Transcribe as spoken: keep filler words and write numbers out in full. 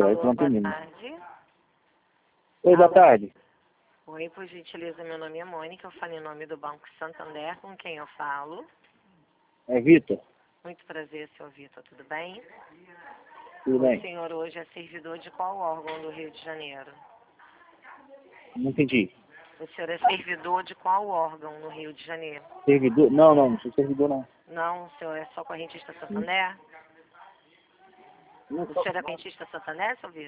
crédito Alô, não tem boa mínimo. tarde. Oi, boa Alô. tarde. Oi, por gentileza, meu nome é Mônica, eu falo em nome do Banco Santander, com quem eu falo. É Vitor? Muito prazer, senhor Vitor, tudo bem? Tudo O bem? senhor hoje é servidor de qual órgão do Rio de Janeiro? Não entendi. O senhor é servidor de qual órgão no Rio de Janeiro? Servidor? Não, não, não sou servidor não. Não, o senhor é só correntista Santander? Não O sou- senhor é correntista Santander, seu Vitor?